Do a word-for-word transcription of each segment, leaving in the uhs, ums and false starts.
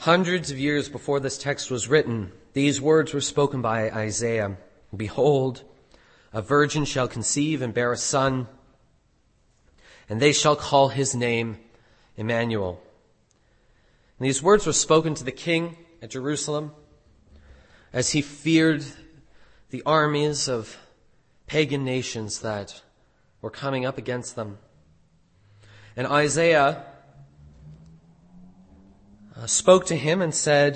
Hundreds of years before this text was written, these words were spoken by Isaiah. Behold, a virgin shall conceive and bear a son, and they shall call his name Emmanuel. And these words were spoken to the king at Jerusalem as he feared the armies of pagan nations that were coming up against them. And Isaiah uh, spoke to him and said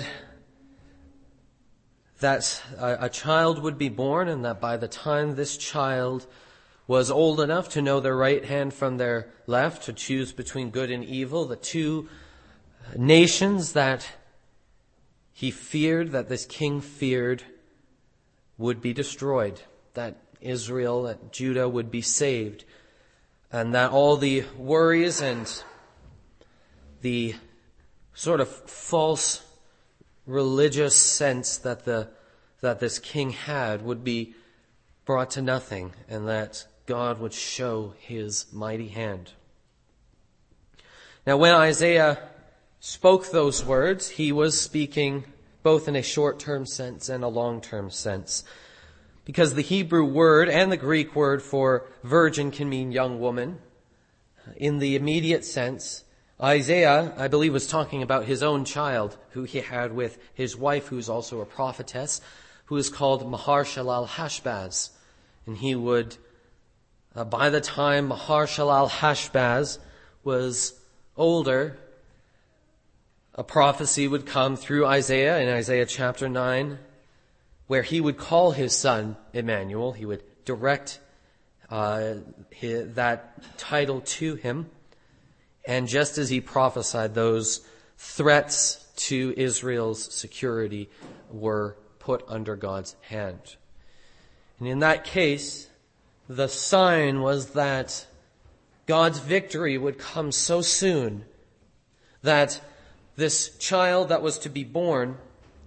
that a, a child would be born, and that by the time this child was old enough to know their right hand from their left, to choose between good and evil, the two nations that he feared, that this king feared, would be destroyed, that Israel, that Judah would be saved, and that all the worries and the sort of false religious sense that the that this king had would be brought to nothing, and that God would show his mighty hand. Now, when Isaiah spoke those words, he was speaking both in a short-term sense and a long-term sense, because the Hebrew word and the Greek word for virgin can mean young woman. In the immediate sense, Isaiah, I believe, was talking about his own child, who he had with his wife, who's also a prophetess, who is called Maher-shalal-Hashbaz. And he would, uh, by the time Maher-shalal-Hashbaz was older, a prophecy would come through Isaiah in Isaiah chapter nine, where he would call his son Emmanuel. He would direct uh, his, that title to him. And just as he prophesied, those threats to Israel's security were put under God's hand. And in that case, the sign was that God's victory would come so soon that this child that was to be born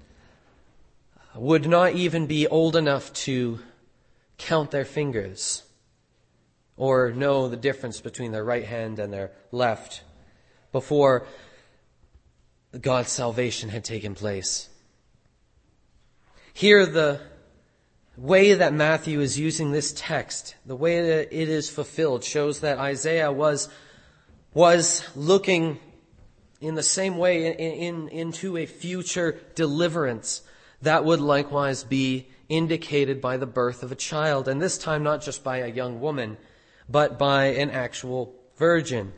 would not even be old enough to count their fingers or know the difference between their right hand and their left before God's salvation had taken place. Here, the way that Matthew is using this text, the way that it is fulfilled, shows that Isaiah was, was looking in the same way in, in, into a future deliverance that would likewise be indicated by the birth of a child, and this time not just by a young woman, but by an actual virgin.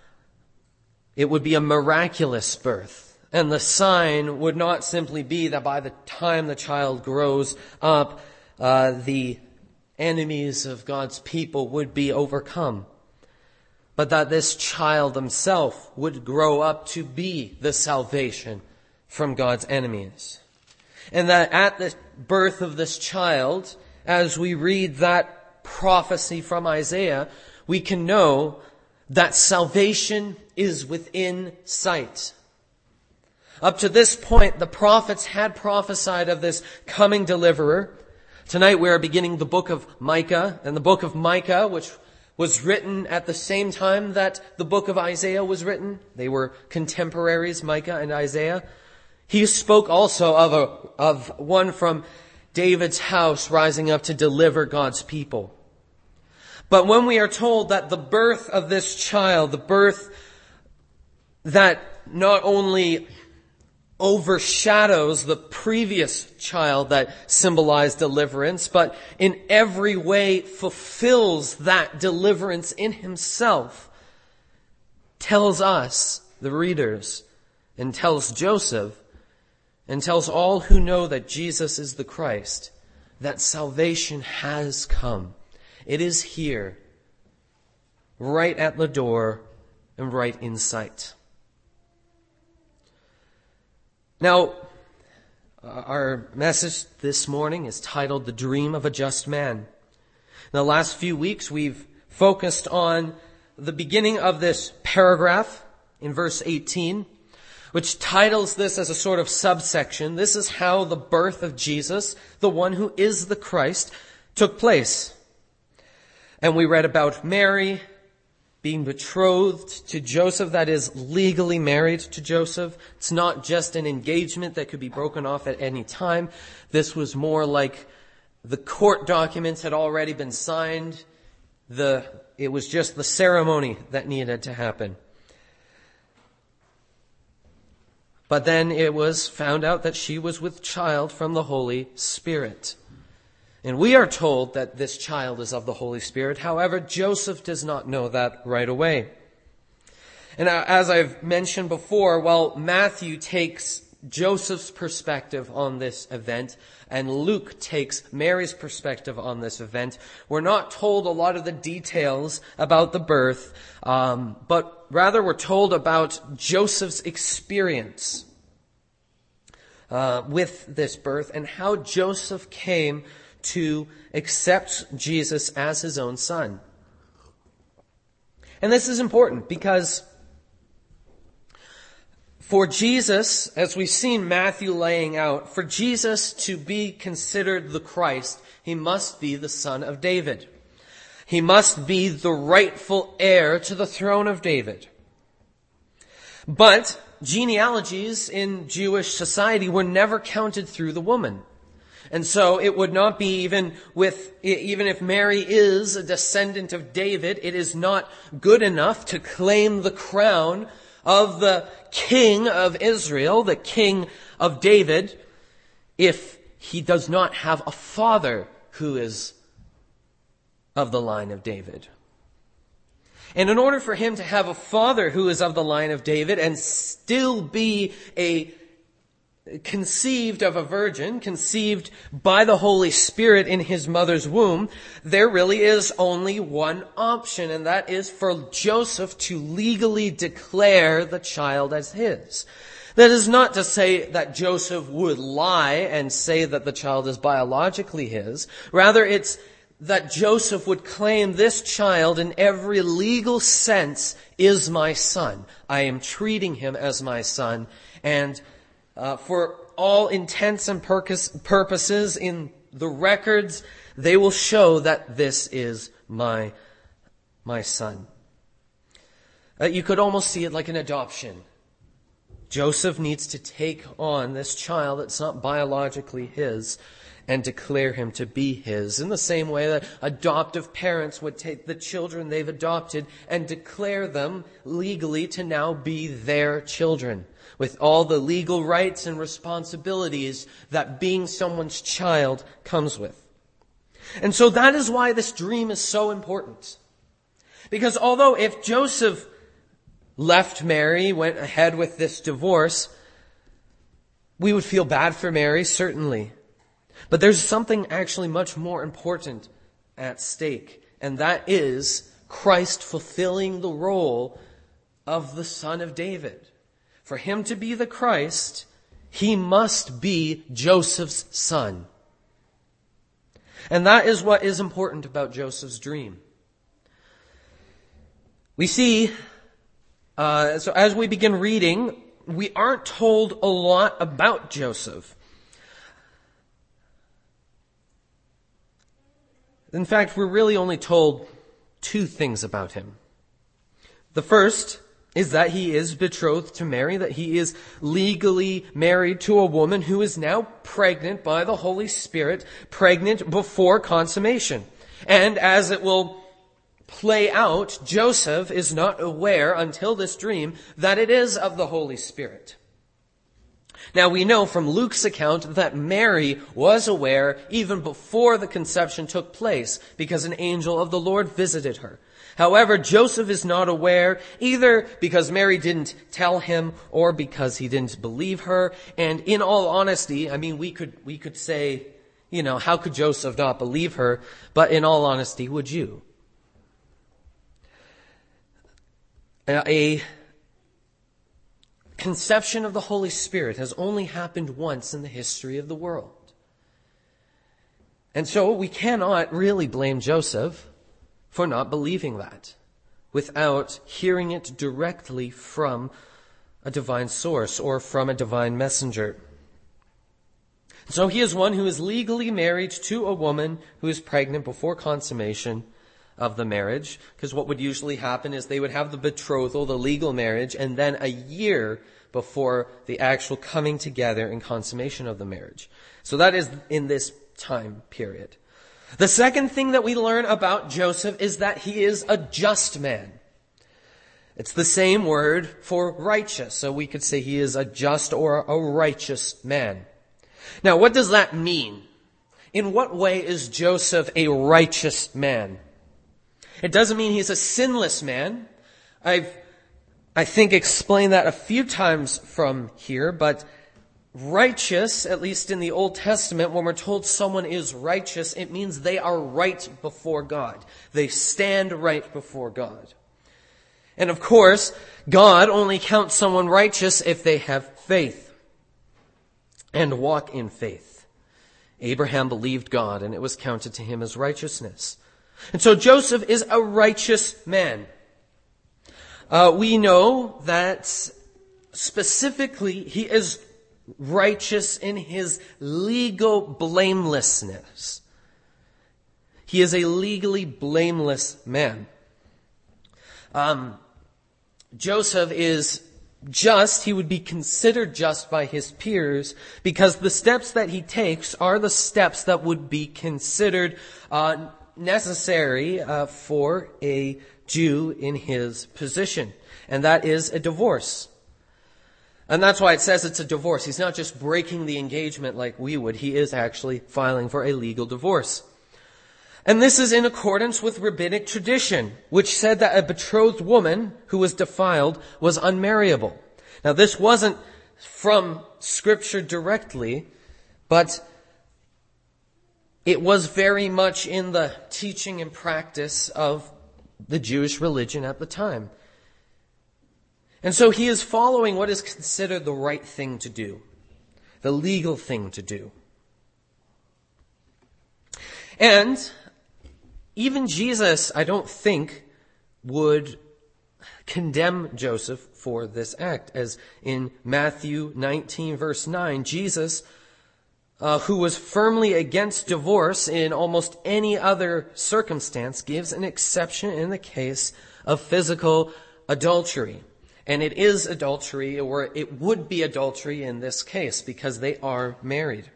It would be a miraculous birth, and the sign would not simply be that by the time the child grows up, uh, the enemies of God's people would be overcome, but that this child himself would grow up to be the salvation from God's enemies. And that at the birth of this child, as we read that prophecy from Isaiah, we can know that salvation is within sight. Up to this point, the prophets had prophesied of this coming deliverer. Tonight we are beginning the book of Micah, and the book of Micah, which was written at the same time that the book of Isaiah was written. They were contemporaries, Micah and Isaiah. He spoke also of a, of one from David's house rising up to deliver God's people. But when we are told that the birth of this child, the birth that not only overshadows the previous child that symbolized deliverance, but in every way fulfills that deliverance in himself, tells us, the readers, and tells Joseph, and tells all who know that Jesus is the Christ, that salvation has come. It is here, right at the door and right in sight. Now, our message this morning is titled The Dream of a Just Man. In the last few weeks, we've focused on the beginning of this paragraph in verse eighteen, which titles this as a sort of subsection. This is how the birth of Jesus, the one who is the Christ, took place. And we read about Mary being betrothed to Joseph, that is, legally married to Joseph. It's not just an engagement that could be broken off at any time. This was more like the court documents had already been signed. The, it was just the ceremony that needed to happen. But then it was found out that she was with child from the Holy Spirit. And we are told that this child is of the Holy Spirit. However, Joseph does not know that right away. And as I've mentioned before, while Matthew takes Joseph's perspective on this event and Luke takes Mary's perspective on this event, we're not told a lot of the details about the birth, um, but rather we're told about Joseph's experience uh, with this birth and how Joseph came to accept Jesus as his own son. And this is important because for Jesus, as we've seen Matthew laying out, for Jesus to be considered the Christ, he must be the son of David. He must be the rightful heir to the throne of David. But genealogies in Jewish society were never counted through the woman. And so it would not be even with, even if Mary is a descendant of David, it is not good enough to claim the crown of the king of Israel, the king of David, if he does not have a father who is of the line of David. And in order for him to have a father who is of the line of David and still be a conceived of a virgin, conceived by the Holy Spirit in his mother's womb, there really is only one option, and that is for Joseph to legally declare the child as his. That is not to say that Joseph would lie and say that the child is biologically his. Rather, it's that Joseph would claim this child in every legal sense is my son. I am treating him as my son, and Uh, for all intents and purposes in the records, they will show that this is my, my son. Uh, you could almost see it like an adoption. Joseph needs to take on this child that's not biologically his and declare him to be his, in the same way that adoptive parents would take the children they've adopted and declare them legally to now be their children, with all the legal rights and responsibilities that being someone's child comes with. And so that is why this dream is so important. Because although if Joseph left Mary, went ahead with this divorce, we would feel bad for Mary, certainly. But there's something actually much more important at stake, and that is Christ fulfilling the role of the Son of David. For him to be the Christ, he must be Joseph's son. And that is what is important about Joseph's dream. We see, uh, so as we begin reading, we aren't told a lot about Joseph. In fact, we're really only told two things about him. The first is that he is betrothed to Mary, that he is legally married to a woman who is now pregnant by the Holy Spirit, pregnant before consummation. And as it will play out, Joseph is not aware until this dream that it is of the Holy Spirit. Now we know from Luke's account that Mary was aware even before the conception took place because an angel of the Lord visited her. However, Joseph is not aware either because Mary didn't tell him or because he didn't believe her. And in all honesty, I mean, we could, we could say, you know, how could Joseph not believe her? But in all honesty, would you? A conception of the Holy Spirit has only happened once in the history of the world. And so we cannot really blame Joseph for not believing that without hearing it directly from a divine source or from a divine messenger. So he is one who is legally married to a woman who is pregnant before consummation of the marriage, because what would usually happen is they would have the betrothal, the legal marriage, and then a year before the actual coming together and consummation of the marriage. So that is in this time period. The second thing that we learn about Joseph is that he is a just man. It's the same word for righteous, so we could say he is a just or a righteous man. Now, what does that mean? In what way is Joseph a righteous man? It doesn't mean he's a sinless man. I've, I think, explained that a few times from here, but righteous, at least in the Old Testament, when we're told someone is righteous, it means they are right before God. They stand right before God. And of course, God only counts someone righteous if they have faith and walk in faith. Abraham believed God, and it was counted to him as righteousness. And so Joseph is a righteous man. Uh, we know that specifically he is righteous in his legal blamelessness. He is a legally blameless man. Um, Joseph is just, he would be considered just by his peers because the steps that he takes are the steps that would be considered uh, necessary uh, for a Jew in his position. And that is a divorce. And that's why it says it's a divorce. He's not just breaking the engagement like we would. He is actually filing for a legal divorce. And this is in accordance with rabbinic tradition, which said that a betrothed woman who was defiled was unmarriable. Now, this wasn't from Scripture directly, but it was very much in the teaching and practice of the Jewish religion at the time. And so he is following what is considered the right thing to do, the legal thing to do. And even Jesus, I don't think, would condemn Joseph for this act. As in Matthew nineteen, verse nine, Jesus, uh, who was firmly against divorce in almost any other circumstance, gives an exception in the case of physical adultery. And it is adultery, or it would be adultery in this case, because they are married.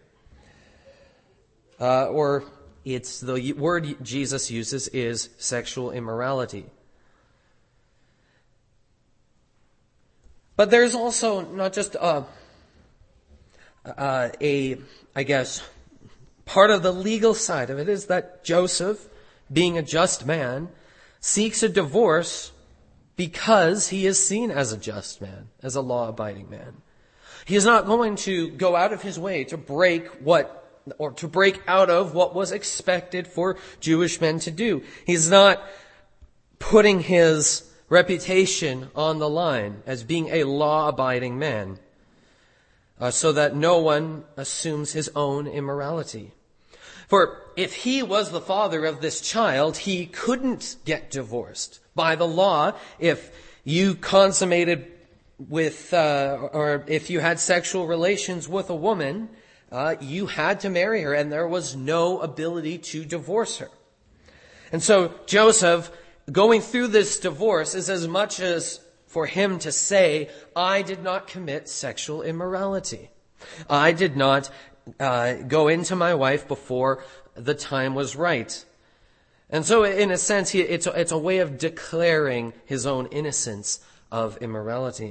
Uh, or it's the word Jesus uses is sexual immorality. But there's also not just a, a, a, I guess, part of the legal side of it is that Joseph, being a just man, seeks a divorce because he is seen as a just man, as a law-abiding man. He is not going to go out of his way to break what, or to break out of what was expected for Jewish men to do. He's not putting his reputation on the line as being a law-abiding man, uh, so that no one assumes his own immorality. For if he was the father of this child, he couldn't get divorced. By the law, if you consummated with, uh, or if you had sexual relations with a woman, uh, you had to marry her, and there was no ability to divorce her. And so Joseph, going through this divorce, is as much as for him to say, I did not commit sexual immorality. I did not uh, go into my wife before the time was right. And so, in a sense, he, it's, a, it's a way of declaring his own innocence of immorality.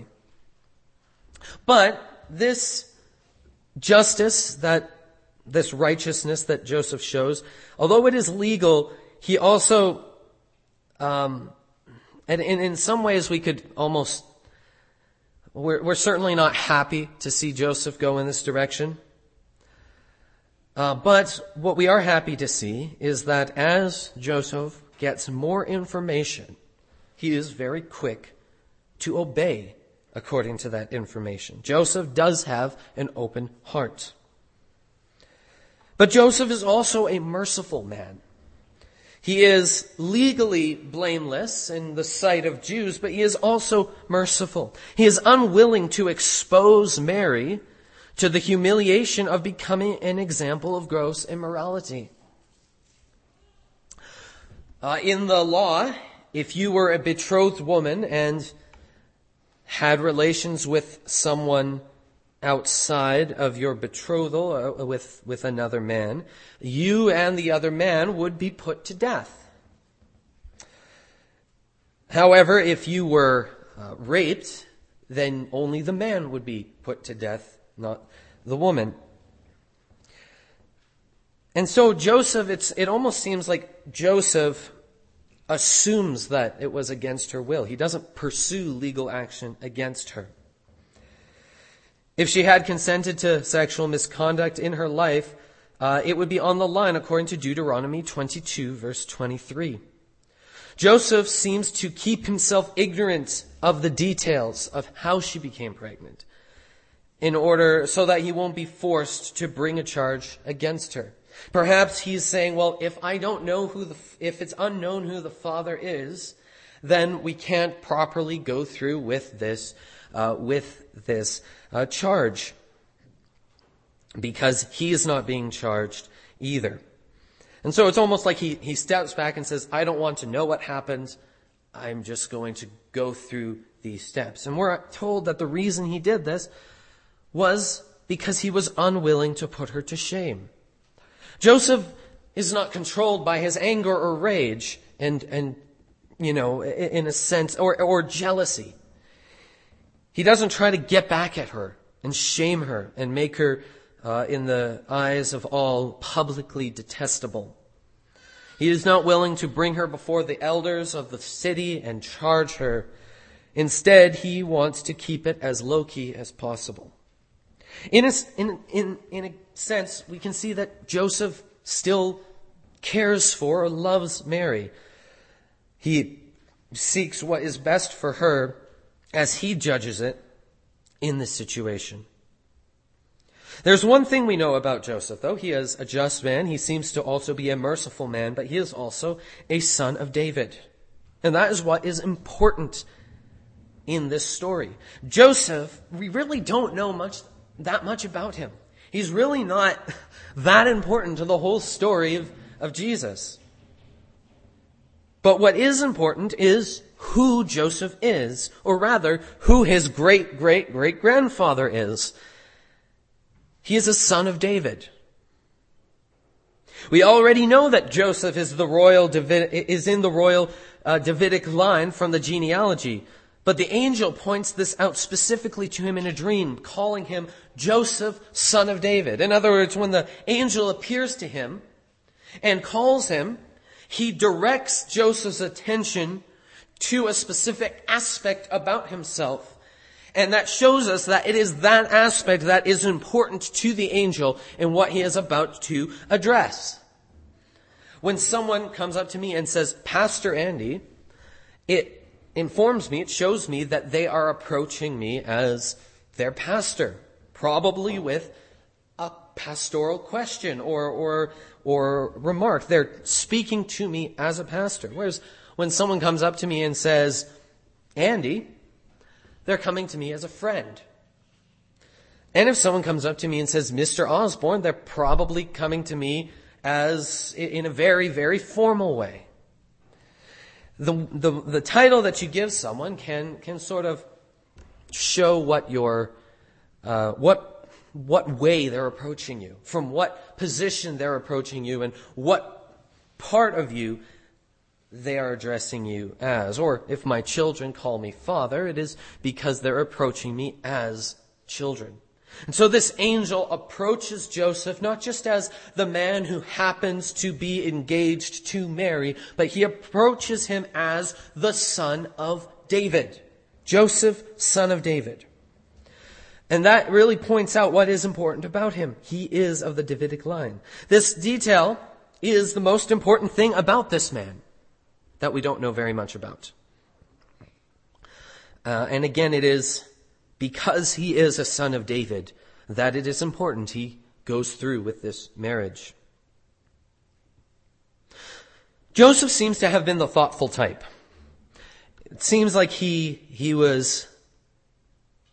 But this justice, that this righteousness that Joseph shows, although it is legal, he also, um, and in, in some ways we could almost, we're, we're certainly not happy to see Joseph go in this direction. Uh, but what we are happy to see is that as Joseph gets more information, he is very quick to obey according to that information. Joseph does have an open heart. But Joseph is also a merciful man. He is legally blameless in the sight of Jews, but he is also merciful. He is unwilling to expose Mary to the humiliation of becoming an example of gross immorality. Uh, Uh, in the law, if you were a betrothed woman and had relations with someone outside of your betrothal, uh, with, with another man, you and the other man would be put to death. However, if you were uh, raped, then only the man would be put to death, not the woman. And so Joseph, it's, it almost seems like Joseph assumes that it was against her will. He doesn't pursue legal action against her. If she had consented to sexual misconduct in her life, uh, it would be on the line according to Deuteronomy twenty-two, verse twenty-three. Joseph seems to keep himself ignorant of the details of how she became pregnant, in order so that he won't be forced to bring a charge against her. Perhaps he's saying, well, if I don't know who the, if it's unknown who the father is, then we can't properly go through with this, uh, with this uh, charge, because he is not being charged either. And so it's almost like he, he steps back and says, I don't want to know what happened. I'm just going to go through these steps. And we're told that the reason he did this was because he was unwilling to put her to shame. Joseph is not controlled by his anger or rage and, and, you know, in a sense, or, or jealousy. He doesn't try to get back at her and shame her and make her, uh, in the eyes of all, publicly detestable. He is not willing to bring her before the elders of the city and charge her. Instead, he wants to keep it as low-key as possible. In a, in, in, in a sense, we can see that Joseph still cares for or loves Mary. He seeks what is best for her as he judges it in this situation. There's one thing we know about Joseph, though. He is a just man. He seems to also be a merciful man, but he is also a son of David. And that is what is important in this story. Joseph, we really don't know much that much about him. He's really not that important to the whole story of, of Jesus. But what is important is who Joseph is, or rather, who his great-great-great-grandfather is. He is a son of David. We already know that Joseph is the royal David, is in the royal uh, Davidic line from the genealogy. But the angel points this out specifically to him in a dream, calling him Joseph, son of David. In other words, when the angel appears to him and calls him, he directs Joseph's attention to a specific aspect about himself. And that shows us that it is that aspect that is important to the angel in what he is about to address. When someone comes up to me and says, Pastor Andy, it informs me, it shows me that they are approaching me as their pastor, probably with a pastoral question or or or remark. They're speaking to me as a pastor. Whereas when someone comes up to me and says, Andy, they're coming to me as a friend. And if someone comes up to me and says, Mister Osborne, they're probably coming to me as in a very, very formal way. The, the, the title that you give someone can, can sort of show what your, uh, what, what way they're approaching you, from what position they're approaching you, and what part of you they are addressing you as. Or if my children call me father, it is because they're approaching me as children. And so this angel approaches Joseph not just as the man who happens to be engaged to Mary, but he approaches him as the son of David. Joseph, son of David. And that really points out what is important about him. He is of the Davidic line. This detail is the most important thing about this man that we don't know very much about. Uh, and again, it is because he is a son of David that it is important he goes through with this marriage. Joseph seems to have been the thoughtful type. It seems like he he was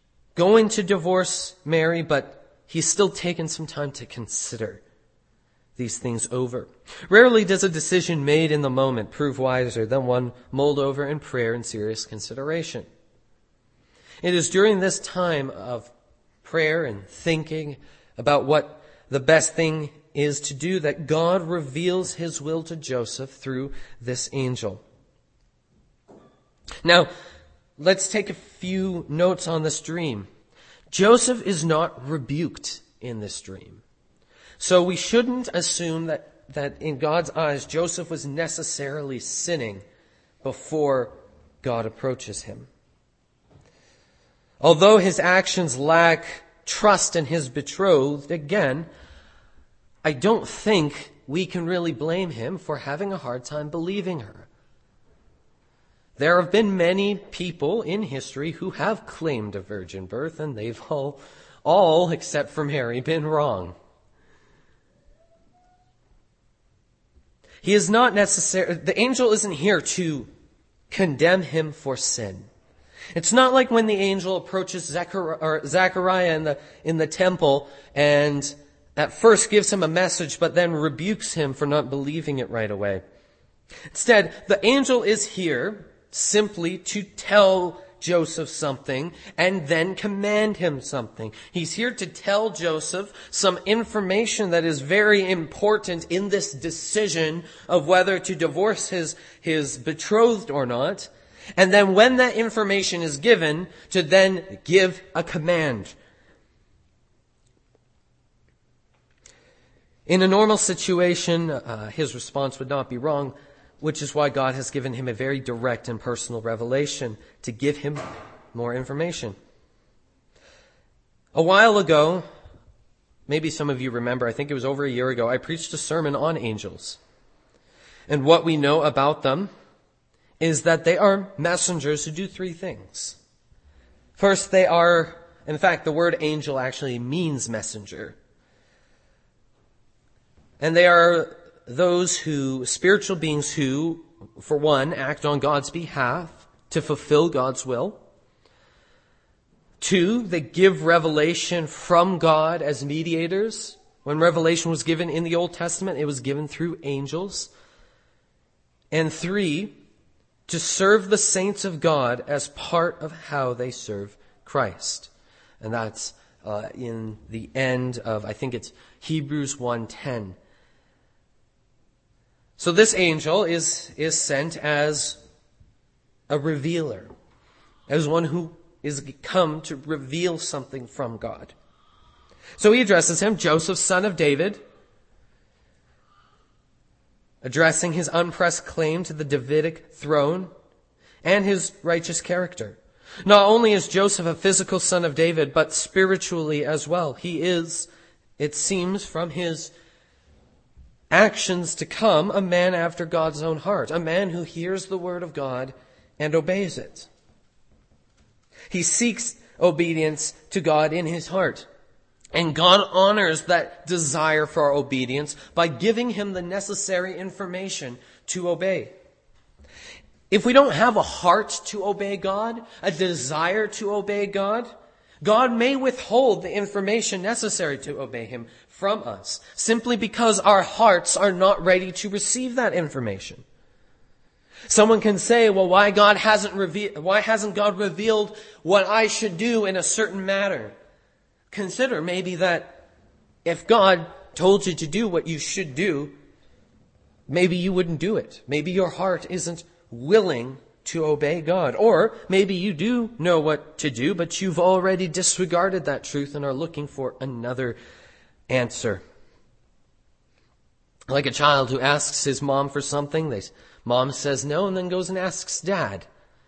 going to divorce Mary, but he's still taken some time to consider these things over. Rarely does a decision made in the moment prove wiser than one mulled over in prayer and serious consideration. It is during this time of prayer and thinking about what the best thing is to do that God reveals his will to Joseph through this angel. Now, let's take a few notes on this dream. Joseph is not rebuked in this dream. So we shouldn't assume that, that in God's eyes, Joseph was necessarily sinning before God approaches him. Although his actions lack trust in his betrothed, again, I don't think we can really blame him for having a hard time believing her. There have been many people in history who have claimed a virgin birth, and they've all, all except for Mary, been wrong. He is not necessary. The angel isn't here to condemn him for sin. It's not like when the angel approaches Zechariah, or Zechariah in the, in the temple and at first gives him a message, but then rebukes him for not believing it right away. Instead, the angel is here simply to tell Joseph something and then command him something. He's here to tell Joseph some information that is very important in this decision of whether to divorce his, his betrothed or not. And then when that information is given, to then give a command. In a normal situation, uh, his response would not be wrong, which is why God has given him a very direct and personal revelation to give him more information. A while ago, maybe some of you remember, I think it was over a year ago, I preached a sermon on angels. And what we know about them is that they are messengers who do three things. First, they are, in fact, the word angel actually means messenger. And they are those who, spiritual beings who, for one, act on God's behalf to fulfill God's will. Two, they give revelation from God as mediators. When revelation was given in the Old Testament, it was given through angels. And three, to serve the saints of God as part of how they serve Christ. And that's uh, in the end of, I think it's Hebrews one ten. So this angel is, is sent as a revealer, as one who is come to reveal something from God. So he addresses him, Joseph, son of David, addressing his unpressed claim to the Davidic throne and his righteous character. Not only is Joseph a physical son of David, but spiritually as well. He is, it seems from his actions to come, a man after God's own heart, a man who hears the word of God and obeys it. He seeks obedience to God in his heart. And God honors that desire for obedience by giving him the necessary information to obey. If we don't have a heart to obey God, a desire to obey God, God may withhold the information necessary to obey him from us, simply because our hearts are not ready to receive that information. Someone can say, well, why God hasn't reve- why hasn't God revealed what I should do in a certain matter? Consider maybe that if God told you to do what you should do, maybe you wouldn't do it. Maybe your heart isn't willing to obey God. Or maybe you do know what to do, but you've already disregarded that truth and are looking for another answer. Like a child who asks his mom for something, they, mom says no and then goes and asks dad.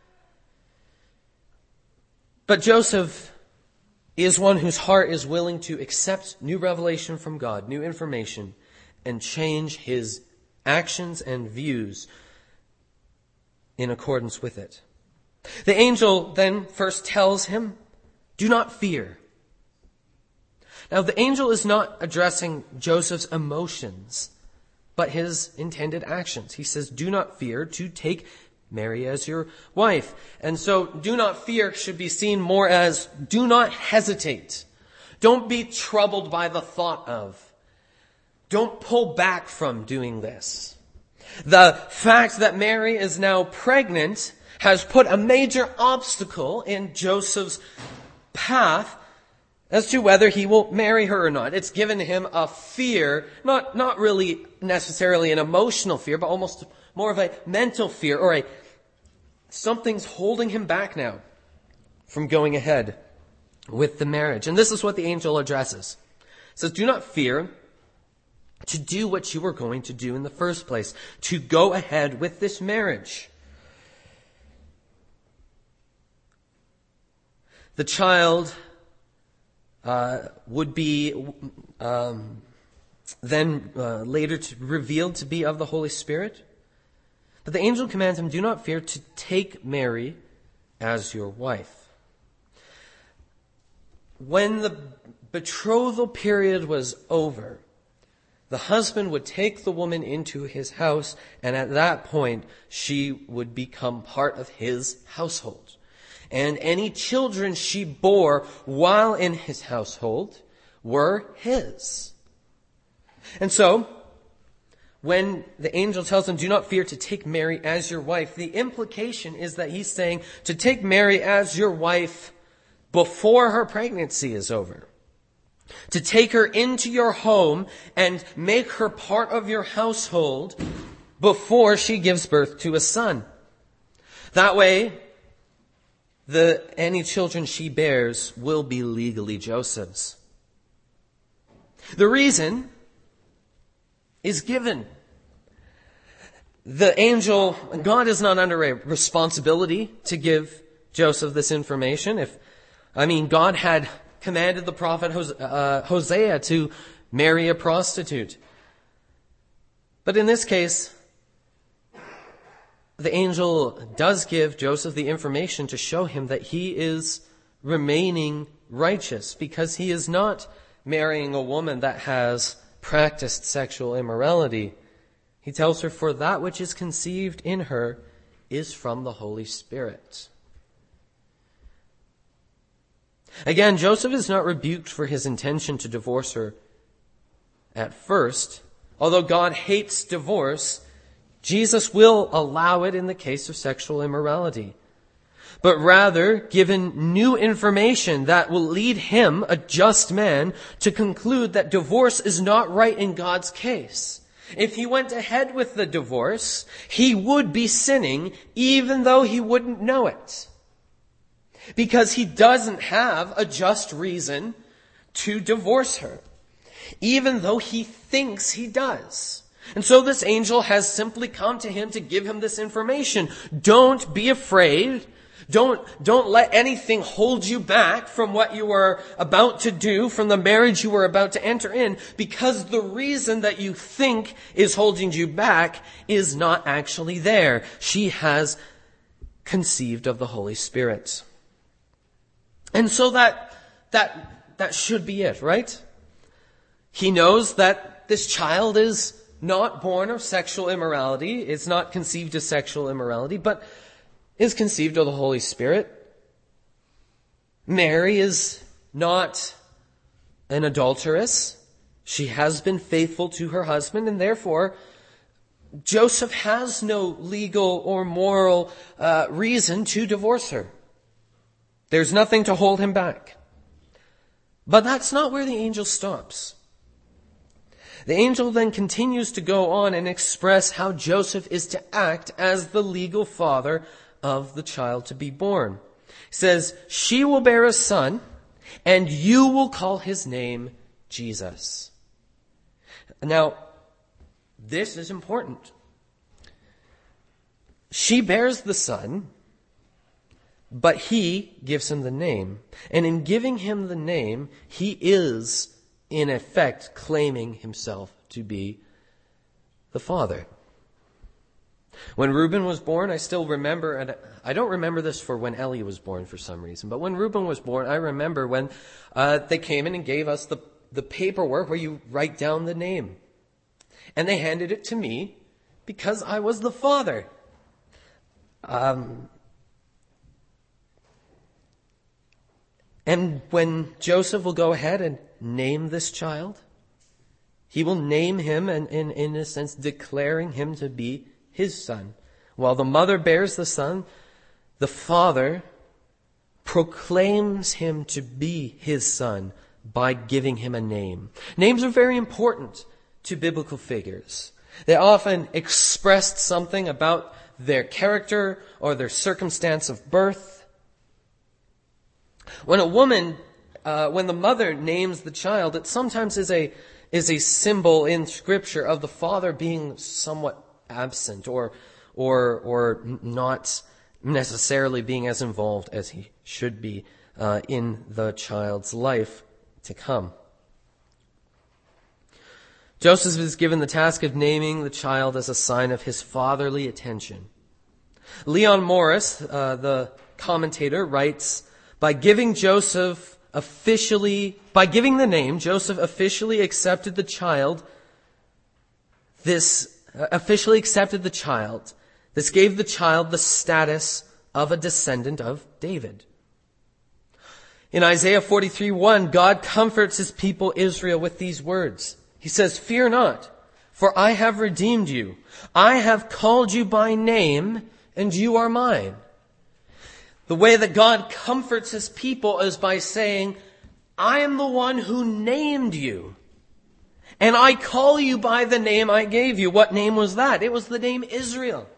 But Joseph is one whose heart is willing to accept new revelation from God, new information, and change his actions and views in accordance with it. The angel then first tells him, do not fear. Now, the angel is not addressing Joseph's emotions, but his intended actions. He says, do not fear to take Mary as your wife. And so, do not fear should be seen more as, do not hesitate. Don't be troubled by the thought of. don't pull back from doing this. The fact that Mary is now pregnant has put a major obstacle in Joseph's path as to whether he will marry her or not. It's given him a fear, not, not really necessarily an emotional fear, but almost more of a mental fear, or a something's holding him back now from going ahead with the marriage. And this is what the angel addresses. It says, do not fear to do what you were going to do in the first place, to go ahead with this marriage. The child uh, would be um, then uh, later to, revealed to be of the Holy Spirit. But the angel commands him, do not fear to take Mary as your wife. When the betrothal period was over, the husband would take the woman into his house, and at that point, she would become part of his household. And any children she bore while in his household were his. And so, when the angel tells him, do not fear to take Mary as your wife, the implication is that he's saying to take Mary as your wife before her pregnancy is over. To take her into your home and make her part of your household before she gives birth to a son. That way, the any children she bears will be legally Joseph's. The reason is given. The angel, God is not under a responsibility to give Joseph this information. If, I mean, God had commanded the prophet Hosea to marry a prostitute. But in this case, the angel does give Joseph the information to show him that he is remaining righteous, because he is not marrying a woman that has practiced sexual immorality. He tells her, for that which is conceived in her is from the Holy Spirit. Again, Joseph is not rebuked for his intention to divorce her at first. Although God hates divorce, Jesus will allow it in the case of sexual immorality. But rather, given new information that will lead him, a just man, to conclude that divorce is not right in God's case. If he went ahead with the divorce, he would be sinning even though he wouldn't know it. Because he doesn't have a just reason to divorce her, even though he thinks he does. And so this angel has simply come to him to give him this information. Don't be afraid. Don't, don't let anything hold you back from what you are about to do, from the marriage you are about to enter in, because the reason that you think is holding you back is not actually there. She has conceived of the Holy Spirit. And so that, that, that should be it, right? He knows that this child is not born of sexual immorality, is not conceived of sexual immorality, but is conceived of the Holy Spirit. Mary is not an adulteress. She has been faithful to her husband, and therefore Joseph has no legal or moral uh, reason to divorce her. There's nothing to hold him back. But that's not where the angel stops. The angel then continues to go on and express how Joseph is to act as the legal father of the child to be born. He says, she will bear a son, and you will call his name Jesus. Now, this is important. She bears the son, but he gives him the name. And in giving him the name, he is, in effect, claiming himself to be the father. When Reuben was born, I still remember, and I don't remember this for when Ellie was born for some reason, but when Reuben was born, I remember when uh, they came in and gave us the, the paperwork where you write down the name. And they handed it to me because I was the father. Um... And when Joseph will go ahead and name this child, He will name him and, in, in a sense, declaring him to be his son. While the mother bears the son, the father proclaims him to be his son by giving him a name. Names are very important to biblical figures. They often expressed something about their character or their circumstance of birth. When a woman, uh, when the mother names the child, it sometimes is a is a symbol in Scripture of the father being somewhat absent or or or not necessarily being as involved as he should be uh, in the child's life to come. Joseph is given the task of naming the child as a sign of his fatherly attention. Leon Morris, uh, the commentator, writes, by giving Joseph officially, by giving the name, Joseph officially accepted the child, this, uh, officially accepted the child. This gave the child the status of a descendant of David. In Isaiah forty-three one, God comforts his people Israel with these words. He says, fear not, for I have redeemed you. I have called you by name, and you are mine. The way that God comforts his people is by saying, I am the one who named you. And I call you by the name I gave you. What name was that? It was the name Israel.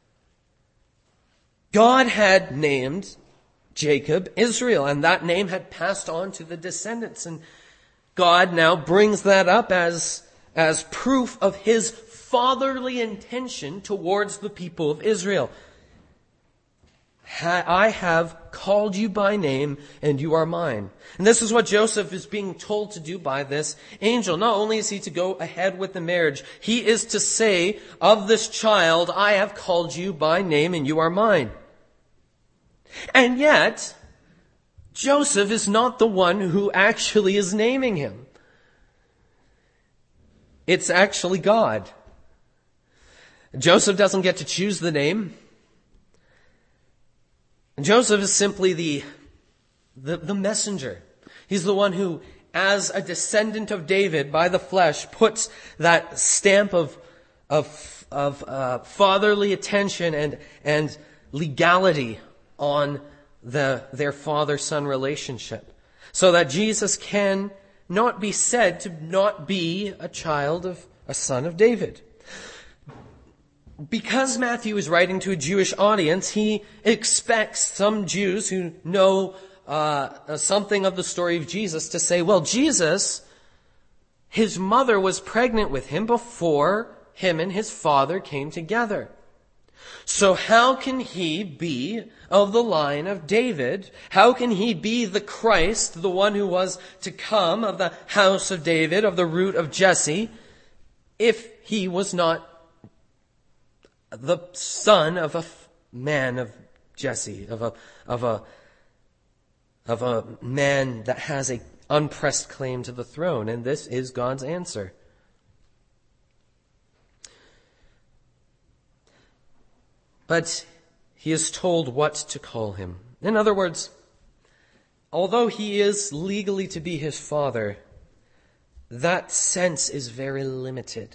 God had named Jacob Israel, and that name had passed on to the descendants. And God now brings that up as, as proof of his fatherly intention towards the people of Israel. I have called you by name, and you are mine. And this is what Joseph is being told to do by this angel. Not only is he to go ahead with the marriage, he is to say of this child, I have called you by name, and you are mine. And yet, Joseph is not the one who actually is naming him. It's actually God. Joseph doesn't get to choose the name. Joseph is simply the, the, the messenger. He's the one who, as a descendant of David by the flesh, puts that stamp of, of, of uh, fatherly attention and, and legality on the, their father-son relationship, so that Jesus can not be said to not be a child of a son of David. Because Matthew is writing to a Jewish audience, he expects some Jews who know uh, something of the story of Jesus to say, well, Jesus, his mother was pregnant with him before him and his father came together. So how can he be of the line of David? How can he be the Christ, the one who was to come of the house of David, of the root of Jesse, if he was not the son of a man of Jesse, of a, of a, of a man that has a unpressed claim to the throne? And this is God's answer. But he is told what to call him. In other words, although he is legally to be his father, that sense is very limited.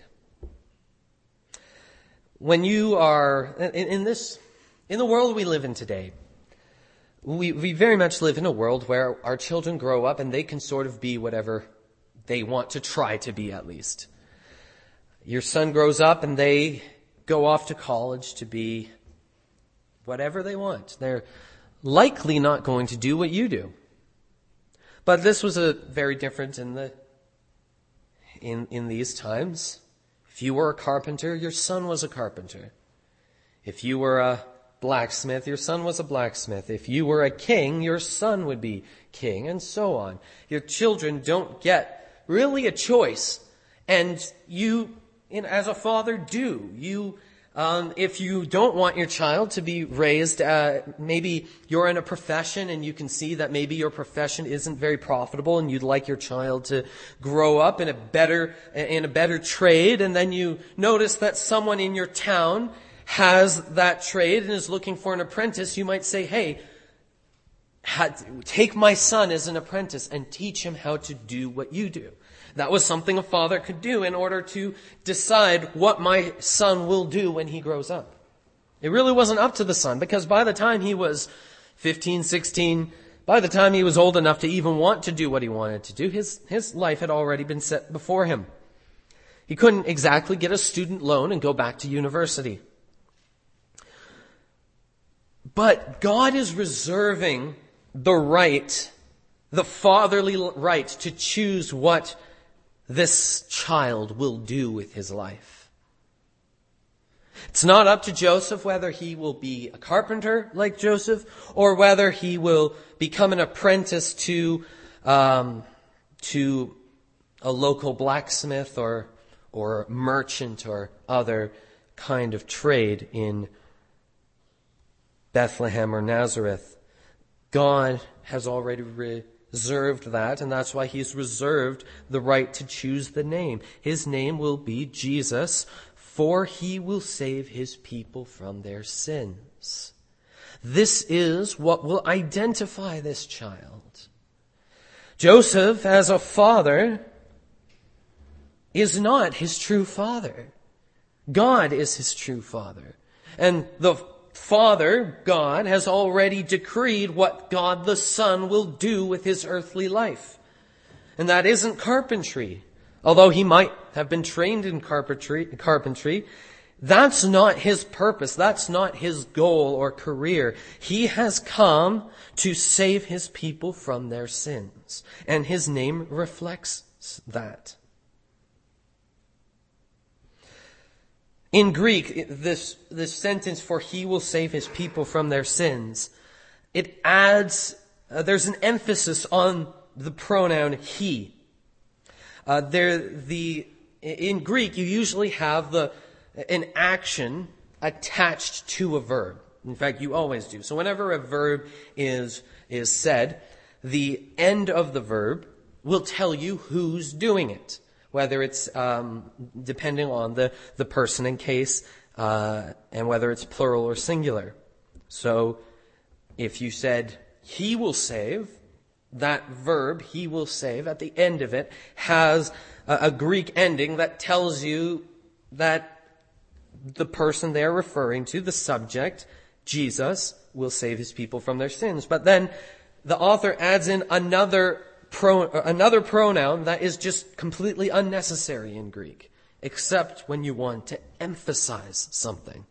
When you are, in, in this, in the world we live in today, we, we very much live in a world where our children grow up and they can sort of be whatever they want to try to be, at least. Your son grows up and they go off to college to be whatever they want. They're likely not going to do what you do. But this was a very different in the in in these times. If you were a carpenter, your son was a carpenter. If you were a blacksmith, your son was a blacksmith. If you were a king, your son would be king, and so on. Your children don't get really a choice. And you, in, as a father, do. You Um, if you don't want your child to be raised, uh, maybe you're in a profession and you can see that maybe your profession isn't very profitable and you'd like your child to grow up in a better, in a better trade, and then you notice that someone in your town has that trade and is looking for an apprentice. You might say, hey, take my son as an apprentice and teach him how to do what you do. That was something a father could do in order to decide what my son will do when he grows up. It really wasn't up to the son, because by the time he was fifteen, sixteen, by the time he was old enough to even want to do what he wanted to do, his, his life had already been set before him. He couldn't exactly get a student loan and go back to university. But God is reserving the right, the fatherly right, to choose what this child will do with his life. It's not up to Joseph whether he will be a carpenter like Joseph or whether he will become an apprentice to um, to a local blacksmith or or merchant or other kind of trade in Bethlehem or Nazareth. God has already reserved that, and that's why he's reserved the right to choose the name. His name will be Jesus, for he will save his people from their sins. This is what will identify this child. Joseph, as a father, is not his true father. God is his true father. And the Father, God, has already decreed what God the Son will do with his earthly life. And that isn't carpentry. Although he might have been trained in carpentry, carpentry, that's not his purpose. That's not his goal or career. He has come to save his people from their sins. And his name reflects that. In Greek, this, this sentence, for he will save his people from their sins, it adds, uh, there's an emphasis on the pronoun he. Uh, there, the, in Greek, you usually have the, an action attached to a verb. In fact, you always do. So whenever a verb is, is said, the end of the verb will tell you who's doing it. Whether it's um, depending on the, the person and case, uh, and whether it's plural or singular. So if you said, he will save, that verb, he will save, at the end of it, has a, a Greek ending that tells you that the person they're referring to, the subject, Jesus, will save his people from their sins. But then the author adds in another Pro, another pronoun that is just completely unnecessary in Greek, except when you want to emphasize something.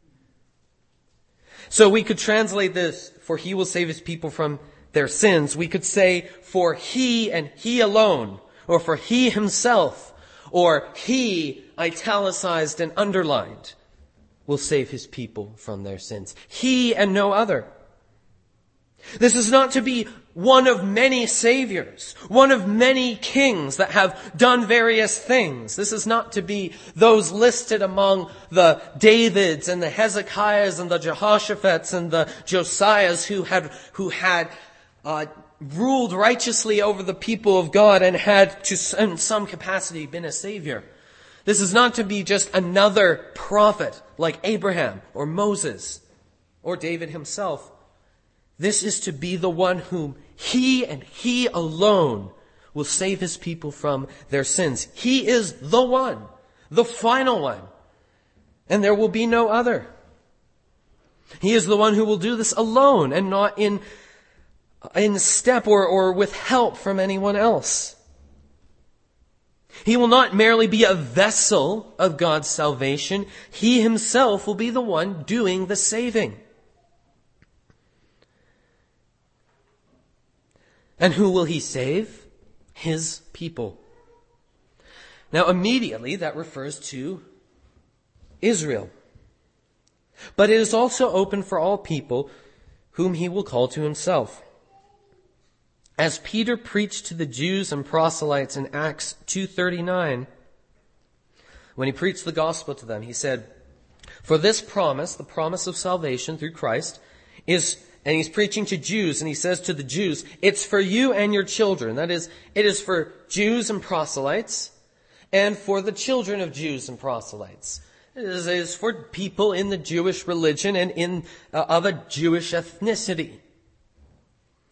So we could translate this, for he will save his people from their sins. We could say, for he and he alone, or for he himself, or he, italicized and underlined, will save his people from their sins. He and no other. This is not to be one of many saviors, one of many kings that have done various things. This is not to be those listed among the Davids and the Hezekiahs and the Jehoshaphat's and the Josiahs who had, who had, uh, ruled righteously over the people of God and had to, in some capacity, been a savior. This is not to be just another prophet like Abraham or Moses or David himself. This is to be the one whom he and he alone will save his people from their sins. He is the one, the final one, and there will be no other. He is the one who will do this alone and not in, in step or, or with help from anyone else. He will not merely be a vessel of God's salvation. He himself will be the one doing the saving. And who will he save? His people. Now immediately that refers to Israel. But it is also open for all people whom he will call to himself. As Peter preached to the Jews and proselytes in Acts two thirty-nine, when he preached the gospel to them, he said, for this promise, the promise of salvation through Christ, is, and he's preaching to Jews, and he says to the Jews, it's for you and your children. That is, it is for Jews and proselytes, and for the children of Jews and proselytes. It is, it is for people in the Jewish religion and in uh, of a Jewish ethnicity.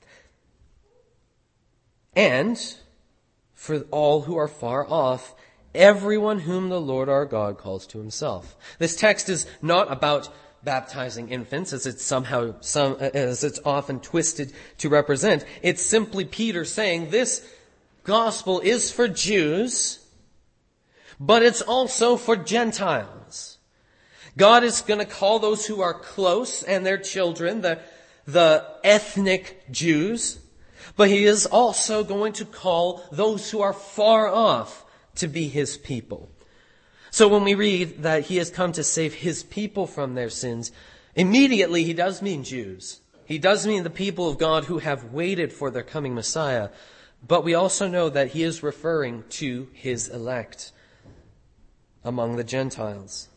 and for all who are far off, everyone whom the Lord our God calls to himself. This text is not about baptizing infants, as it's somehow, some, as it's often twisted to represent. It's simply Peter saying this gospel is for Jews, but it's also for Gentiles. God is going to call those who are close and their children, the, the ethnic Jews, but he is also going to call those who are far off to be his people. So when we read that he has come to save his people from their sins, immediately he does mean Jews. He does mean the people of God who have waited for their coming Messiah. But we also know that he is referring to his elect among the Gentiles.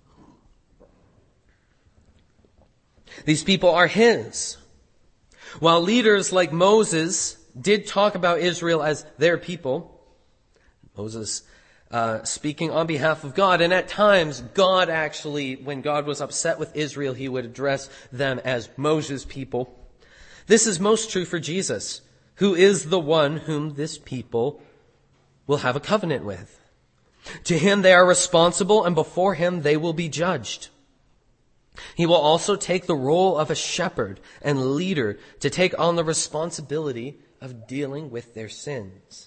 These people are his. While leaders like Moses did talk about Israel as their people, Moses uh, speaking on behalf of God, and at times God actually, when God was upset with Israel, he would address them as Moses' people. This is most true for Jesus, who is the one whom this people will have a covenant with. To him they are responsible, and before him they will be judged. He will also take the role of a shepherd and leader to take on the responsibility of dealing with their sins.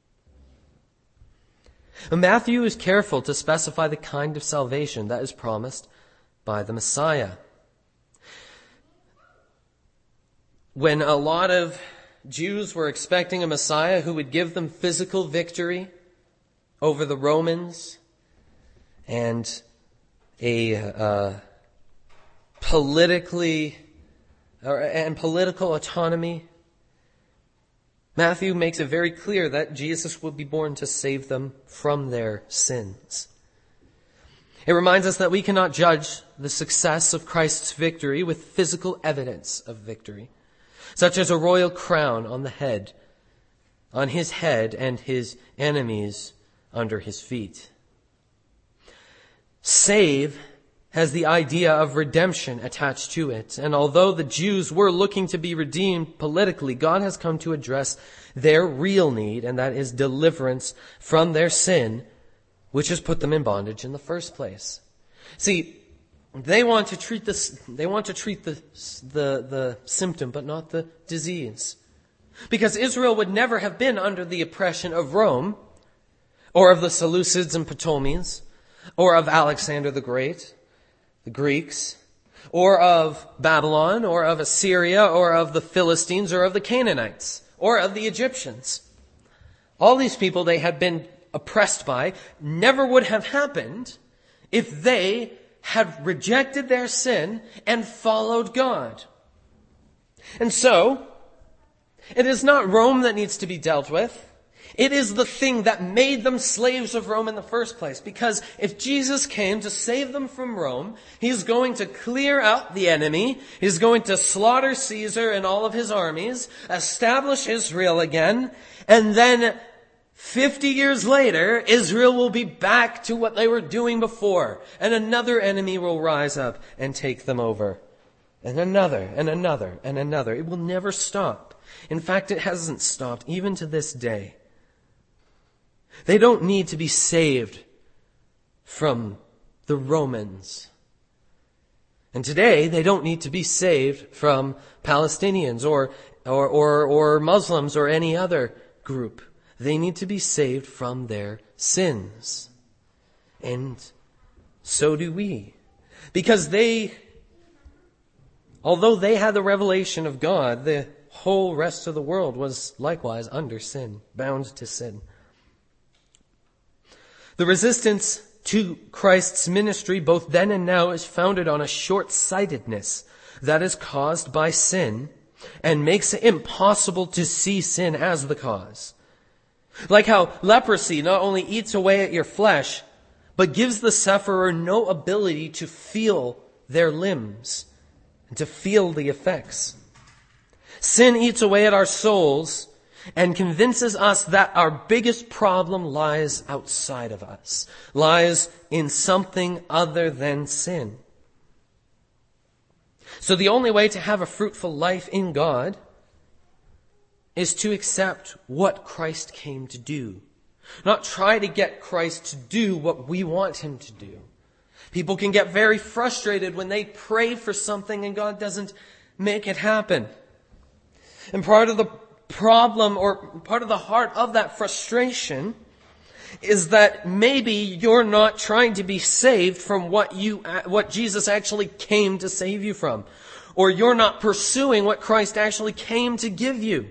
Matthew is careful to specify the kind of salvation that is promised by the Messiah. When a lot of Jews were expecting a Messiah who would give them physical victory over the Romans and a uh, politically or, and political autonomy, Matthew makes it very clear that Jesus will be born to save them from their sins. It reminds us that we cannot judge the success of Christ's victory with physical evidence of victory, such as a royal crown on the head, on his head and his enemies under his feet. Save has the idea of redemption attached to it. And although the Jews were looking to be redeemed politically, God has come to address their real need, and that is deliverance from their sin, which has put them in bondage in the first place. See, they want to treat this, they want to treat the, the, the symptom, but not the disease. Because Israel would never have been under the oppression of Rome, or of the Seleucids and Ptolemies, or of Alexander the Great, the Greeks, or of Babylon, or of Assyria, or of the Philistines, or of the Canaanites, or of the Egyptians. All these people they had been oppressed by never would have happened if they had rejected their sin and followed God. And so, it is not Rome that needs to be dealt with. It is the thing that made them slaves of Rome in the first place. Because if Jesus came to save them from Rome, he's going to clear out the enemy. He's going to slaughter Caesar and all of his armies, establish Israel again, and then fifty years later, Israel will be back to what they were doing before. And another enemy will rise up and take them over. And another, and another, and another. It will never stop. In fact, it hasn't stopped, even to this day. They don't need to be saved from the Romans. And today, they don't need to be saved from Palestinians or, or, or, or Muslims or any other group. They need to be saved from their sins. And so do we. Because they, although they had the revelation of God, the whole rest of the world was likewise under sin, bound to sin. The resistance to Christ's ministry, both then and now, is founded on a short-sightedness that is caused by sin and makes it impossible to see sin as the cause. Like how leprosy not only eats away at your flesh, but gives the sufferer no ability to feel their limbs and to feel the effects. Sin eats away at our souls and convinces us that our biggest problem lies outside of us, lies in something other than sin. So the only way to have a fruitful life in God is to accept what Christ came to do. Not try to get Christ to do what we want him to do. People can get very frustrated when they pray for something and God doesn't make it happen. And part of the problem, or part of the heart of that frustration, is that maybe you're not trying to be saved from what you, what Jesus actually came to save you from. Or you're not pursuing what Christ actually came to give you.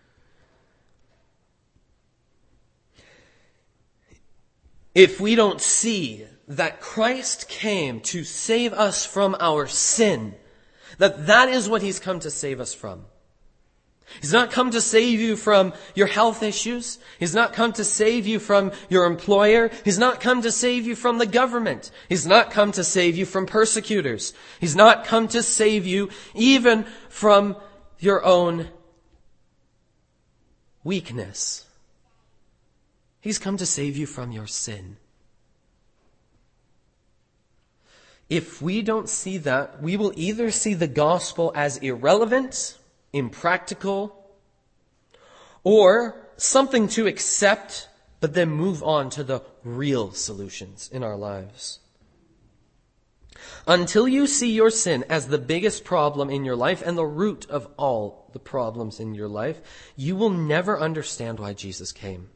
If we don't see that Christ came to save us from our sin, that that is what he's come to save us from. He's not come to save you from your health issues. He's not come to save you from your employer. He's not come to save you from the government. He's not come to save you from persecutors. He's not come to save you even from your own weakness. He's come to save you from your sin. If we don't see that, we will either see the gospel as irrelevant, impractical, or something to accept, but then move on to the real solutions in our lives. Until you see your sin as the biggest problem in your life and the root of all the problems in your life, you will never understand why Jesus came.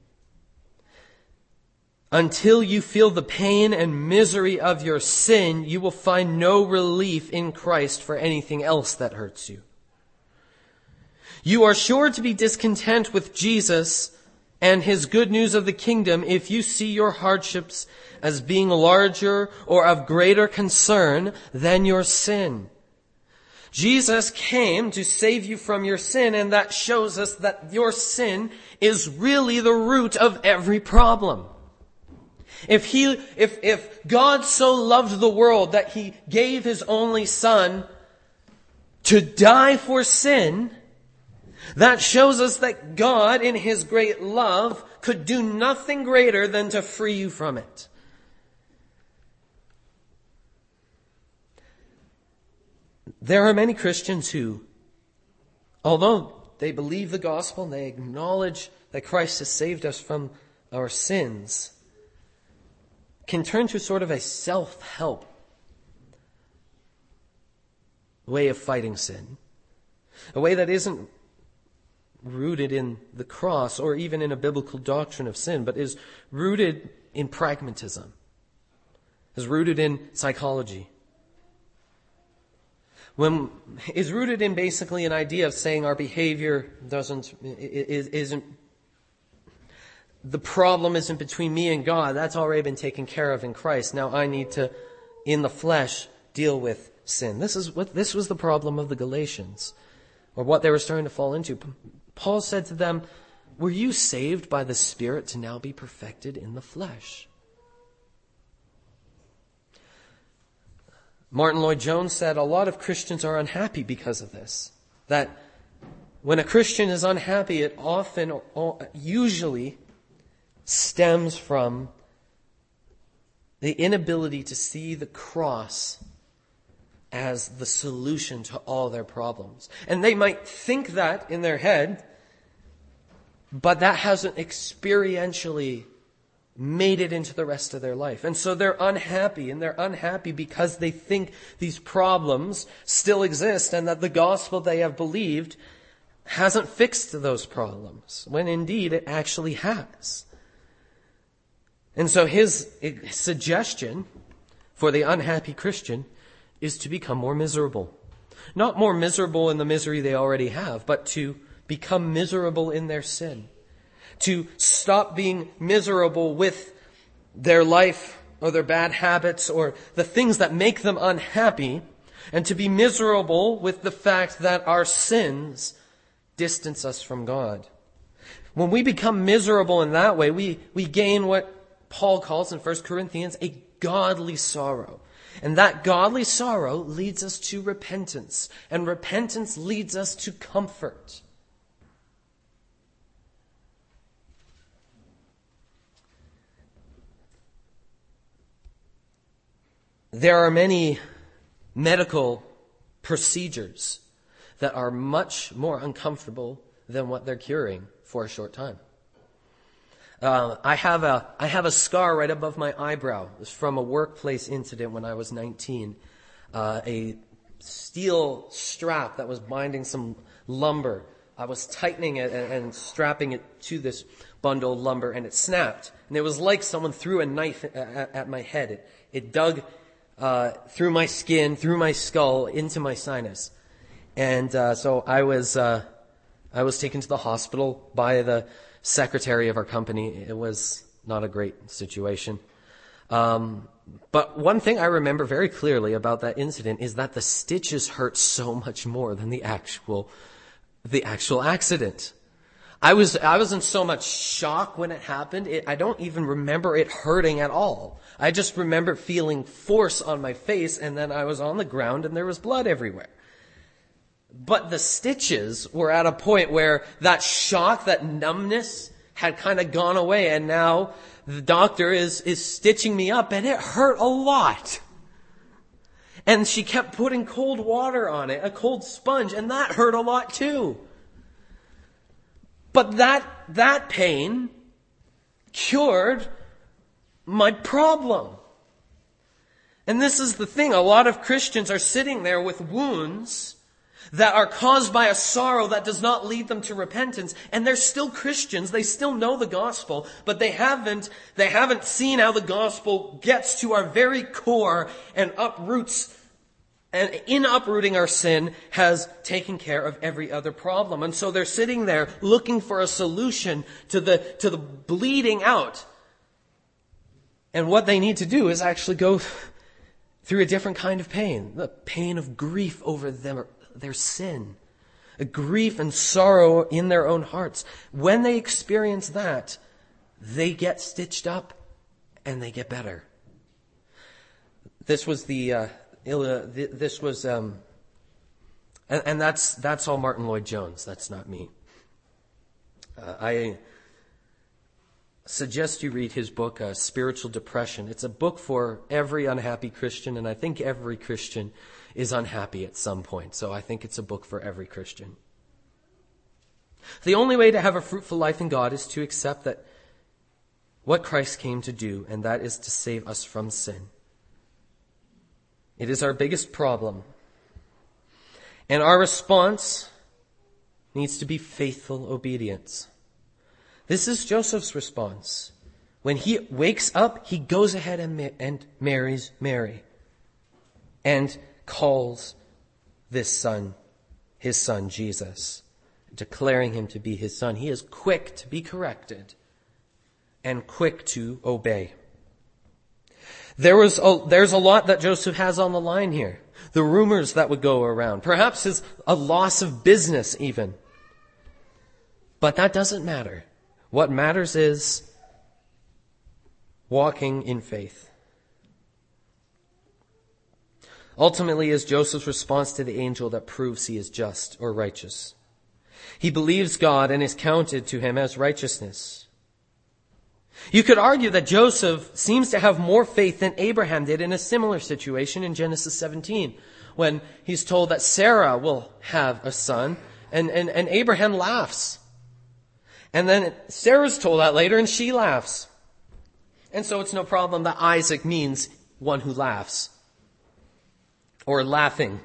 Until you feel the pain and misery of your sin, you will find no relief in Christ for anything else that hurts you. You are sure to be discontent with Jesus and his good news of the kingdom if you see your hardships as being larger or of greater concern than your sin. Jesus came to save you from your sin, and that shows us that your sin is really the root of every problem. If he, if, if God so loved the world that he gave his only son to die for sin, that shows us that God, in his great love, could do nothing greater than to free you from it. There are many Christians who, although they believe the gospel and they acknowledge that Christ has saved us from our sins, can turn to sort of a self-help way of fighting sin. A way that isn't rooted in the cross or even in a biblical doctrine of sin, but is rooted in pragmatism, is rooted in psychology. When is rooted in basically an idea of saying our behavior doesn't isn't the problem isn't between me and God. That's already been taken care of in Christ. Now I need to, in the flesh, deal with sin. This is what this was the problem of the Galatians, or what they were starting to fall into. Paul said to them, "Were you saved by the Spirit to now be perfected in the flesh?" Martin Lloyd-Jones said a lot of Christians are unhappy because of this. That when a Christian is unhappy, it often, or usually, stems from the inability to see the cross as the solution to all their problems. And they might think that in their head, but that hasn't experientially made it into the rest of their life. And so they're unhappy, and they're unhappy because they think these problems still exist and that the gospel they have believed hasn't fixed those problems, when indeed it actually has. And so his suggestion for the unhappy Christian is to become more miserable. Not more miserable in the misery they already have, but to become miserable in their sin. To stop being miserable with their life or their bad habits or the things that make them unhappy, and to be miserable with the fact that our sins distance us from God. When we become miserable in that way, we, we gain what Paul calls in First Corinthians a godly sorrow. And that godly sorrow leads us to repentance. And repentance leads us to comfort. There are many medical procedures that are much more uncomfortable than what they're curing for a short time. Uh, I have a I have a scar right above my eyebrow. It's from a workplace incident when I was nineteen. Uh, a steel strap that was binding some lumber. I was tightening it and, and strapping it to this bundle of lumber, and it snapped. And it was like someone threw a knife at, at my head. It, it dug uh, through my skin, through my skull, into my sinus. And uh, so I was uh, I was taken to the hospital by the secretary of our company. It was not a great situation. Um, but one thing I remember very clearly about that incident is that the stitches hurt so much more than the actual the actual accident. I was I was in so much shock when it happened. It, I don't even remember it hurting at all. I just remember feeling force on my face, and then I was on the ground and there was blood everywhere. But the stitches were at a point where that shock, that numbness had kind of gone away, and now the doctor is, is stitching me up, and it hurt a lot. And she kept putting cold water on it, a cold sponge, and that hurt a lot too. But that, that pain cured my problem. And this is the thing, a lot of Christians are sitting there with wounds that are caused by a sorrow that does not lead them to repentance. And they're still Christians. They still know the gospel, but they haven't, they haven't seen how the gospel gets to our very core and uproots, and in uprooting our sin has taken care of every other problem. And so they're sitting there looking for a solution to the, to the bleeding out. And what they need to do is actually go through a different kind of pain, the pain of grief over them, their sin, a grief and sorrow in their own hearts. When they experience that, they get stitched up and they get better. This was the, uh, this was, um, and, and that's, that's all Martin Lloyd-Jones. That's not me. Uh, I suggest you read his book, uh, Spiritual Depression. It's a book for every unhappy Christian, and I think every Christian is unhappy at some point. So I think it's a book for every Christian. The only way to have a fruitful life in God is to accept that what Christ came to do, and that is to save us from sin. It is our biggest problem. And our response needs to be faithful obedience. This is Joseph's response. When he wakes up, he goes ahead and, ma- and marries Mary and calls this son, his son Jesus, declaring him to be his son. He is quick to be corrected and quick to obey. There was a, there's a lot that Joseph has on the line here. The rumors that would go around. Perhaps his, a loss of business even. But that doesn't matter. What matters is walking in faith. Ultimately is Joseph's response to the angel that proves he is just or righteous. He believes God and is counted to him as righteousness. You could argue that Joseph seems to have more faith than Abraham did in a similar situation in Genesis seventeen, when he's told that Sarah will have a son, and, and, and Abraham laughs. And then Sarah's told that later, and she laughs. And so it's no problem that Isaac means one who laughs, or laughing.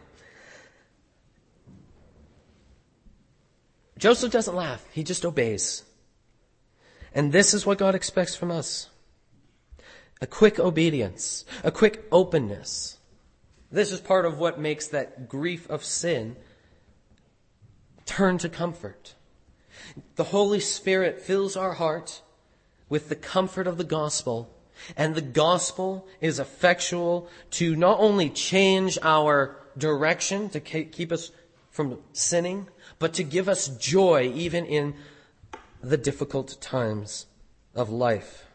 Joseph doesn't laugh. He just obeys. And this is what God expects from us. A quick obedience, a quick openness. This is part of what makes that grief of sin turn to comfort. The Holy Spirit fills our heart with the comfort of the gospel, and the gospel is effectual to not only change our direction, to keep us from sinning, but to give us joy even in the difficult times of life.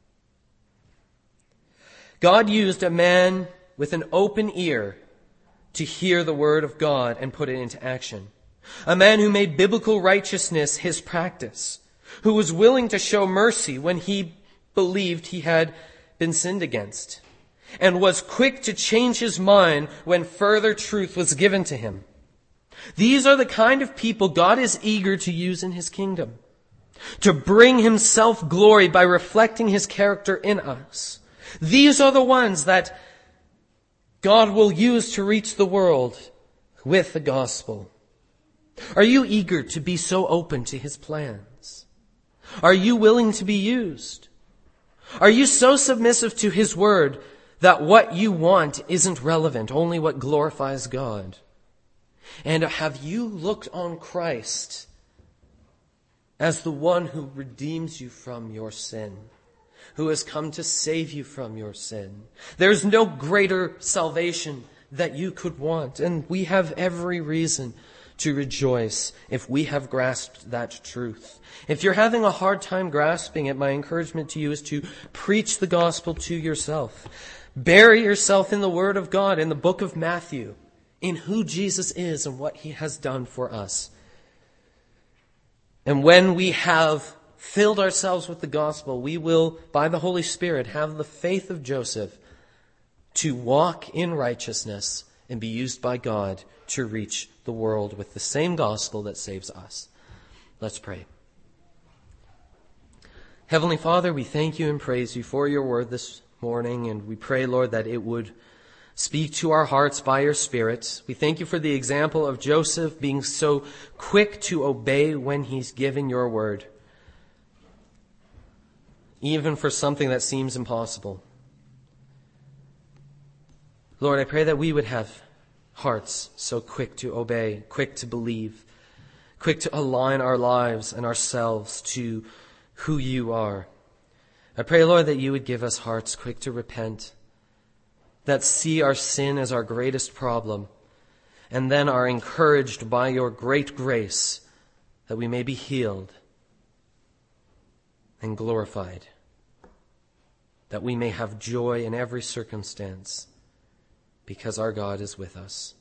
God used a man with an open ear to hear the word of God and put it into action. A man who made biblical righteousness his practice, who was willing to show mercy when he believed he had been sinned against, and was quick to change his mind when further truth was given to him. These are the kind of people God is eager to use in his kingdom, to bring himself glory by reflecting his character in us. These are the ones that God will use to reach the world with the gospel. Are you eager to be so open to his plans? Are you willing to be used? Are you so submissive to his word that what you want isn't relevant, only what glorifies God? And have you looked on Christ as the one who redeems you from your sin, who has come to save you from your sin? There's no greater salvation that you could want, and we have every reason to rejoice if we have grasped that truth. If you're having a hard time grasping it, my encouragement to you is to preach the gospel to yourself. Bury yourself in the Word of God, in the book of Matthew, in who Jesus is and what he has done for us. And when we have filled ourselves with the gospel, we will, by the Holy Spirit, have the faith of Joseph to walk in righteousness and be used by God to reach the world with the same gospel that saves us. Let's pray. Heavenly Father, we thank you and praise you for your word this morning, and we pray, Lord, that it would speak to our hearts by your Spirit. We thank you for the example of Joseph being so quick to obey when he's given your word, even for something that seems impossible. Lord, I pray that we would have hearts so quick to obey, quick to believe, quick to align our lives and ourselves to who you are. I pray, Lord, that you would give us hearts quick to repent, that see our sin as our greatest problem, and then are encouraged by your great grace that we may be healed and glorified, that we may have joy in every circumstance, because our God is with us,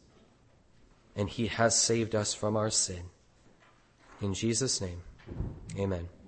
and he has saved us from our sin. In Jesus' name, amen.